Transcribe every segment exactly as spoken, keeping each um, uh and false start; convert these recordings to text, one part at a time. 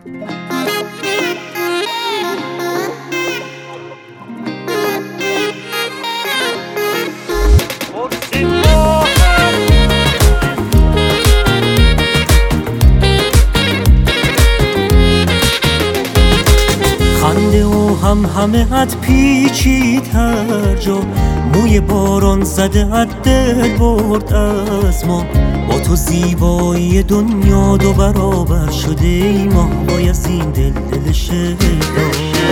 خنده و هم همه ات پیچیدتر جا، موی باران زده ات دل برد از ما. با تو زیبایی دنیا دو برابر شده، ای ماه از این دل دل شیدا.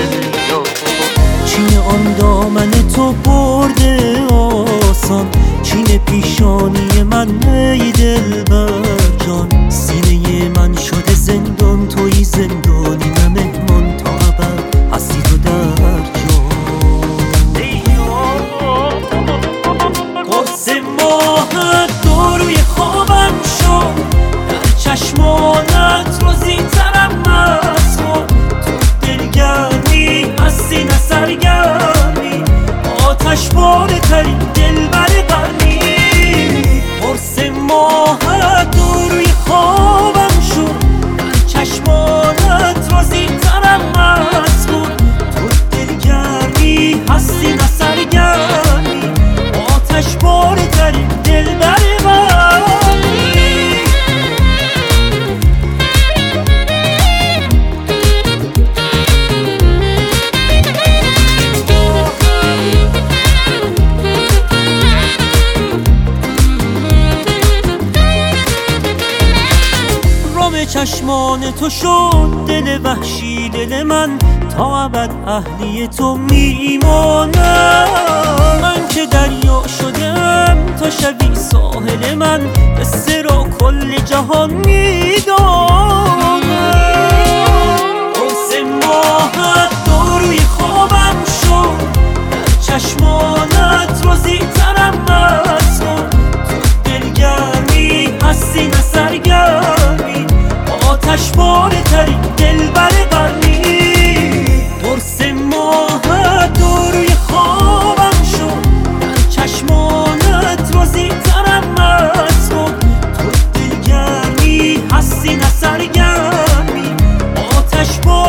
چین آن دامن تو برده آسان، چین پیشانی من ای دلبر جان. سینه من شده زندان، توی زندانی نه مهمان تا ابد هستی تو در جان. قرص ماهت دو روی خوابم شد، در چشمانت روزی ترم از خود. تو دلگرمی هستی نه سرگرمی، آتش باره ترین دلبر قرنی. قرص ماهت دو روی خوابم شد، در چشمانت روزی ترم از خود. تو دلگرمی هستی نه سرگرمی، آتش باره ترین دلبر قرنی. چشمان تو شد دل وحشی دل من، تا ابد اهلی تو میمانم. من که دریا شدم تا شبی ساحل من، قصه را کل جهان میدانم. قرص ماهت دو روی خوابم شد، در چشمانت روزی ترم از خود. تو دلگرمی هستی نه سرگرمی، آتش باره ترین دلبر قرنی. قرص ماهت دو روی خوابم شد، در چشمانت روزی ترم از خود. تو دلگرمی هستی نه سرگرمی، آتش باره